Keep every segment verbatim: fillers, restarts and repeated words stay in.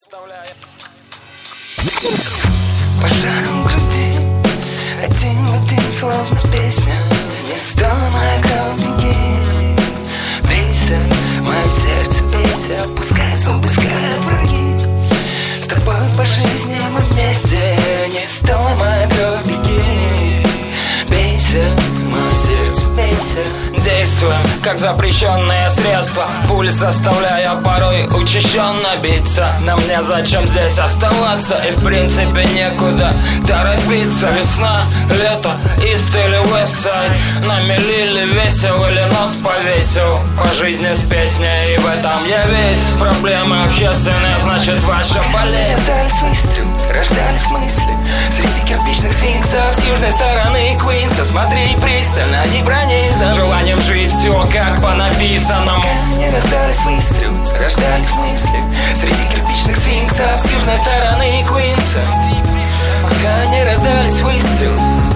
Пожаром груди, один в один, словно песня. Не стала моя кровь, беги. Бейся, мое сердце, бейся. Пускай зубы скалят враги. С тобой по жизни мы вместе. Не стала моя кровь, беги. Бейся, мое сердце, бейся. Действуем, как запрещенные средства. Пули заставляя порой учащенно биться. Но мне зачем здесь оставаться? И в принципе некуда торопиться. Весна, лето, ист или вестсайд. Нами лили весел или нос повесил. По жизни с песней, и в этом я весь. Проблемы общественные, значит ваша болезнь. Рождались выстрелы, рождались мысли. Среди кирпичных сфинксов с южной стороны Квинса. Смотри пристально, не пронизан желанием жить все как по написанному. Не раздались выстрелы, рождались мысли. Среди кирпичных сфинксов с южной стороны Квинса. Пока не раздались выстрелы.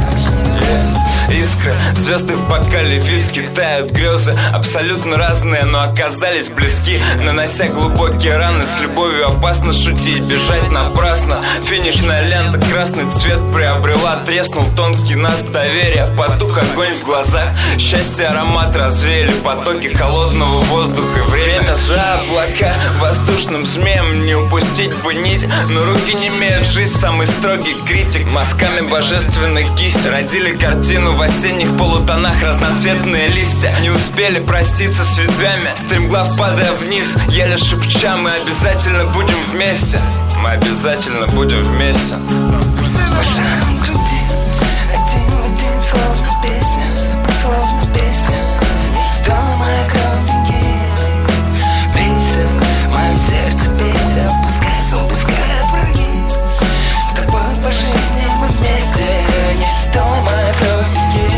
Искра, звезды в бокале виски, тают грезы. Абсолютно разные, но оказались близки. Нанося глубокие раны, с любовью опасно шутить. Бежать напрасно, финишная лента. Красный цвет приобрела, треснул тонкий нас доверия. Потух огонь в глазах, счастье аромат развеяли. Потоки холодного воздуха, время за облака. Воздушным змеем не упустить бы нить. Но руки не имеют, жизнь самый строгий критик. Мазками божественной кисти родили картину в осенних полутонах. Разноцветные листья не успели проститься с ветвями. Стремглав падая вниз, еле шепча, мы обязательно будем вместе. Мы обязательно будем вместе. Пожаром груди, один в один, словно песня. Словно песня. Не стала моя кровь, беги. Бейся, мое сердце, бейся. Пускай зубы скалят враги. С тобой по жизни мы вместе. Не стала моя кровь,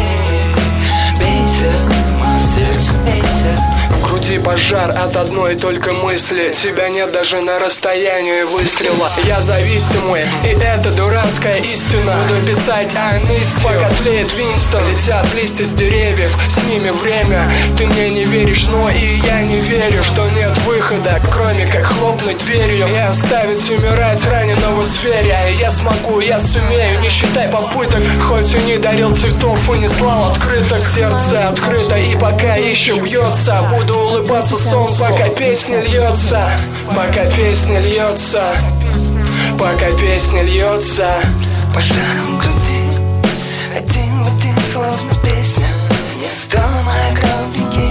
беги. Бейся, мое сердце, бейся. В груди пожар от одной только мысли. Тебя нет даже на расстоянии выстрела. Я зависимый, и это дурацкая истина. Буду писать I miss you, пока тлеет Винстон. Летят листья с деревьев, с ними время. Ты мне не веришь, но и я не верю, что нет выхода, кроме как хлопнуть дверью и оставить умирать раненого зверя. Я смогу, я сумею, не считай попыток. Хоть и не дарил цветов и не слал открыток. Сердце открыто, и пока еще бьется, буду улыбаться сон, пока песня льется. Пока песня льется. Пока песня льется. Пожаром груди, один в один, словно песня. Не стала моя кровь, беги.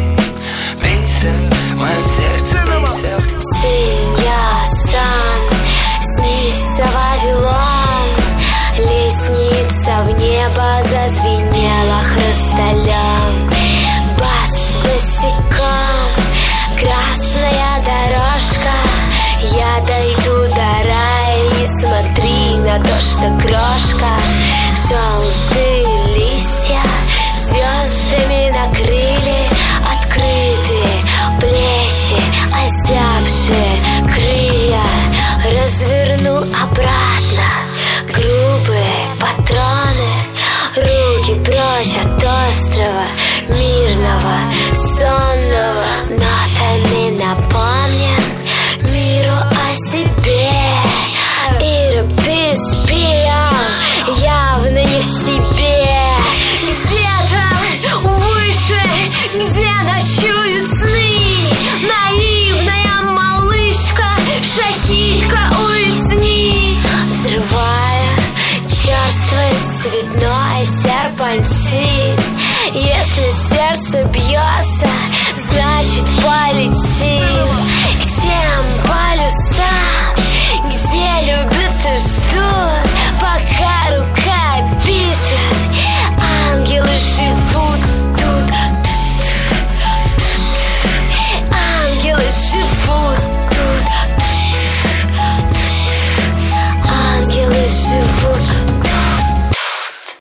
Бейся, мое сердце, бейся. Синяя сан, снится Вавилон. Лестница в небо зазвенела хрусталем. Бас босиком, красная дорожка. Я дойду до рая, не смотри на то, что крошка. Желтый